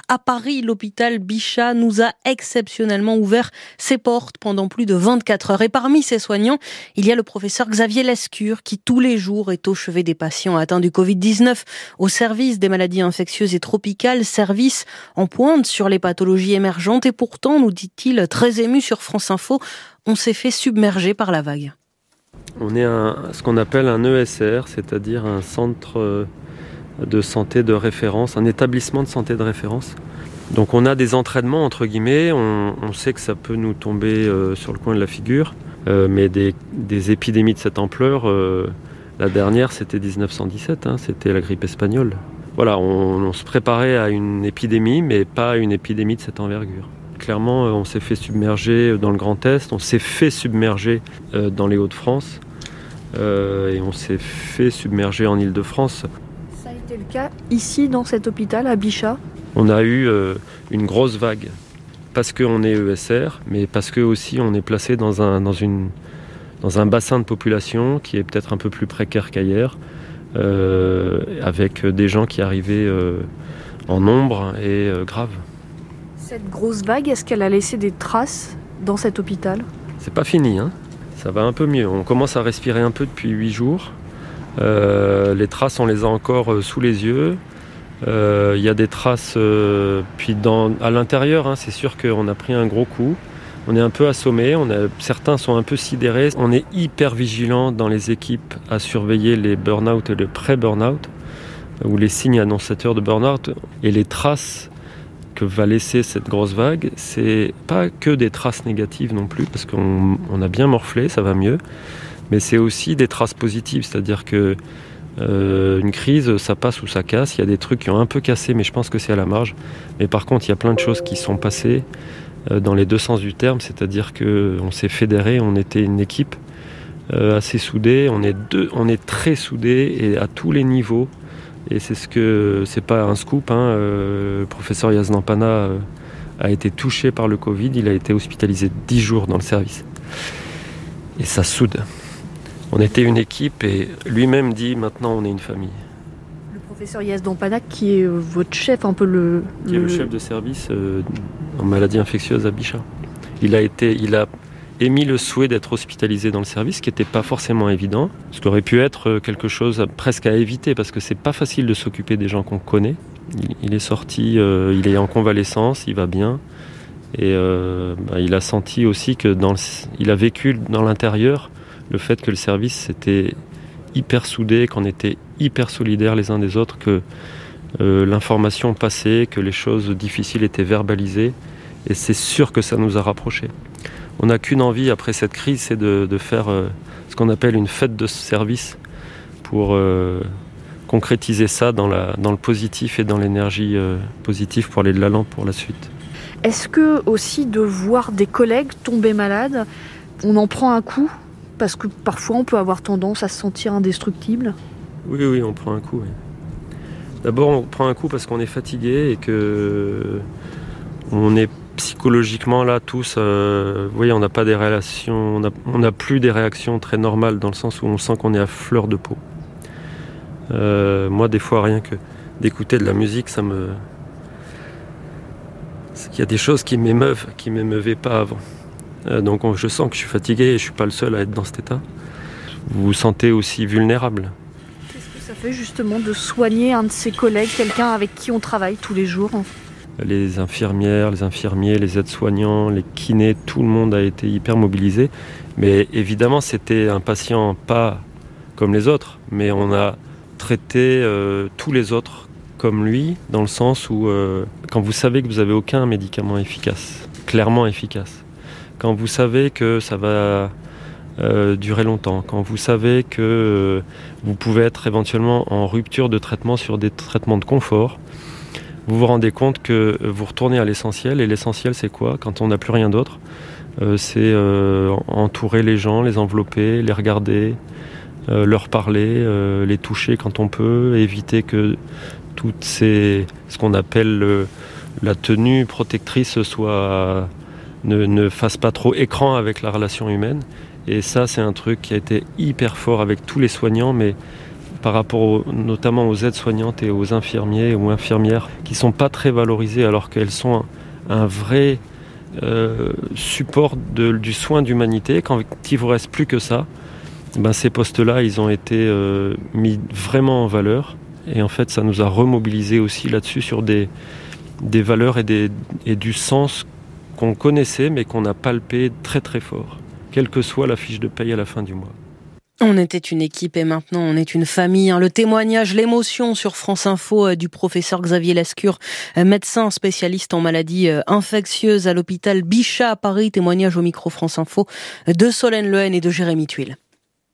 À Paris, l'hôpital Bichat nous a exceptionnellement ouvert ses portes pendant plus de 24 heures. Et parmi ces soignants, il y a le professeur Xavier Lescure qui tous les jours est au chevet des patients atteints du Covid-19 au service des maladies infectieuses et tropicales, service en pointe sur les pathologies émergentes. Et pourtant, nous dit-il très ému sur France Info, on s'est fait submerger par la vague. On est ce qu'on appelle un ESR, c'est-à-dire un centre de santé de référence, un établissement de santé de référence. Donc on a des entraînements entre guillemets, on sait que ça peut nous tomber sur le coin de la figure, mais des épidémies de cette ampleur, la dernière c'était 1917, c'était la grippe espagnole. Voilà, on se préparait à une épidémie, mais pas à une épidémie de cette envergure. Clairement, on s'est fait submerger dans le Grand Est, on s'est fait submerger dans les Hauts-de-France et on s'est fait submerger en Île-de-France. Ça a été le cas ici dans cet hôpital à Bichat. On a eu une grosse vague parce qu'on est ESR, mais parce que aussi on est placé dans un bassin de population qui est peut-être un peu plus précaire qu'ailleurs, avec des gens qui arrivaient en nombre et graves. Cette grosse vague, est-ce qu'elle a laissé des traces dans cet hôpital ? C'est pas fini, ça va un peu mieux. On commence à respirer un peu depuis 8 jours. Les traces, on les a encore sous les yeux. Il y a des traces, puis à l'intérieur, c'est sûr qu'on a pris un gros coup. On est un peu assommés, certains sont un peu sidérés. On est hyper vigilants dans les équipes à surveiller les burn-out et le pré-burn-out, ou les signes annonciateurs de burn-out. Et les traces que va laisser cette grosse vague, c'est pas que des traces négatives non plus, parce qu'on a bien morflé, ça va mieux, mais c'est aussi des traces positives, c'est-à-dire que une crise, ça passe ou ça casse. Il y a des trucs qui ont un peu cassé, mais je pense que c'est à la marge. Mais par contre, il y a plein de choses qui sont passées dans les deux sens du terme, c'est-à-dire qu'on s'est fédérés, on était une équipe assez soudée, on est très soudés et à tous les niveaux. Et c'est pas un scoop, le professeur Yaznampana a été touché par le Covid, il a été hospitalisé 10 jours dans le service. Et ça soude. On était une équipe et lui-même dit maintenant on est une famille. Le professeur Yaznampana qui est votre chef, un peu qui est le chef de service en maladies infectieuses à Bichat. Il a émis le souhait d'être hospitalisé dans le service, ce qui n'était pas forcément évident, ce qui aurait pu être quelque chose presque à éviter, parce que c'est pas facile de s'occuper des gens qu'on connaît. Il est sorti, il est en convalescence, il va bien, et il a senti aussi que il a vécu dans l'intérieur le fait que le service était hyper soudé, qu'on était hyper solidaires les uns des autres, que l'information passait, que les choses difficiles étaient verbalisées, et c'est sûr que ça nous a rapprochés. On n'a qu'une envie après cette crise, c'est de faire ce qu'on appelle une fête de service pour concrétiser ça dans le positif et dans l'énergie positive pour aller de l'avant pour la suite. Est-ce que aussi de voir des collègues tomber malades, on en prend un coup ? Parce que parfois on peut avoir tendance à se sentir indestructible. Oui, on prend un coup. Oui. D'abord on prend un coup parce qu'on est fatigué et que on est psychologiquement là tous, on n'a pas des réactions, on n'a plus des réactions très normales dans le sens où on sent qu'on est à fleur de peau. Moi des fois rien que d'écouter de la musique, il y a des choses qui m'émeuvaient pas avant. Donc je sens que je suis fatigué et je suis pas le seul à être dans cet état. Vous vous sentez aussi vulnérable. Qu'est-ce que ça fait justement de soigner un de ses collègues, quelqu'un avec qui on travaille tous les jours ? Les infirmières, les infirmiers, les aides-soignants, les kinés, tout le monde a été hyper mobilisé. Mais évidemment, c'était un patient pas comme les autres, mais on a traité tous les autres comme lui, dans le sens où quand vous savez que vous n'avez aucun médicament efficace, clairement efficace, quand vous savez que ça va durer longtemps, quand vous savez que vous pouvez être éventuellement en rupture de traitement sur des traitements de confort, vous vous rendez compte que vous retournez à l'essentiel. Et l'essentiel, c'est quoi ? Quand on n'a plus rien d'autre, c'est entourer les gens, les envelopper, les regarder, leur parler, les toucher quand on peut, éviter que ce qu'on appelle la tenue protectrice ne fasse pas trop écran avec la relation humaine. Et ça, c'est un truc qui a été hyper fort avec tous les soignants, mais par rapport notamment aux aides-soignantes et aux infirmiers ou infirmières qui ne sont pas très valorisées alors qu'elles sont un vrai support du soin d'humanité. Quand il ne vous reste plus que ça, ces postes-là, ils ont été mis vraiment en valeur. Et en fait, ça nous a remobilisés aussi là-dessus sur des valeurs et du sens qu'on connaissait mais qu'on a palpé très très fort, quelle que soit la fiche de paye à la fin du mois. On était une équipe et maintenant on est une famille. Le témoignage, l'émotion sur France Info du professeur Xavier Lescure, médecin spécialiste en maladies infectieuses à l'hôpital Bichat à Paris. Témoignage au micro France Info de Solène Lehen et de Jérémy Tuile.